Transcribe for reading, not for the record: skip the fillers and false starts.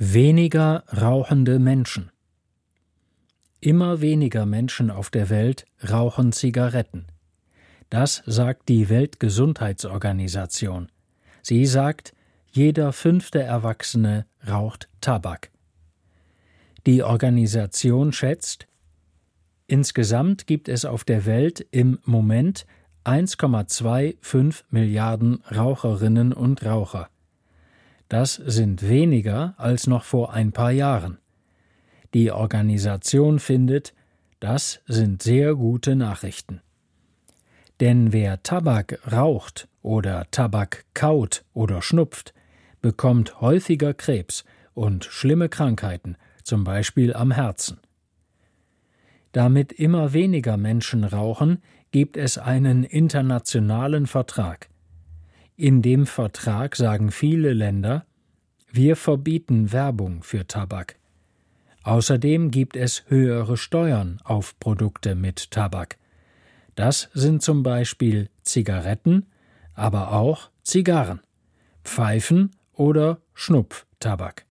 Weniger rauchende Menschen. Immer weniger Menschen auf der Welt rauchen Zigaretten. Das sagt die Weltgesundheitsorganisation. Sie sagt, jeder 5. Erwachsene raucht Tabak. Die Organisation schätzt, insgesamt gibt es auf der Welt im Moment 1,25 Milliarden Raucherinnen und Raucher. Das sind weniger als noch vor ein paar Jahren. Die Organisation findet, das sind sehr gute Nachrichten. Denn wer Tabak raucht oder Tabak kaut oder schnupft, bekommt häufiger Krebs und schlimme Krankheiten, zum Beispiel am Herzen. Damit immer weniger Menschen rauchen, gibt es einen internationalen Vertrag. In dem Vertrag sagen viele Länder, wir verbieten Werbung für Tabak. Außerdem gibt es höhere Steuern auf Produkte mit Tabak. Das sind zum Beispiel Zigaretten, aber auch Zigarren, Pfeifen oder Schnupftabak.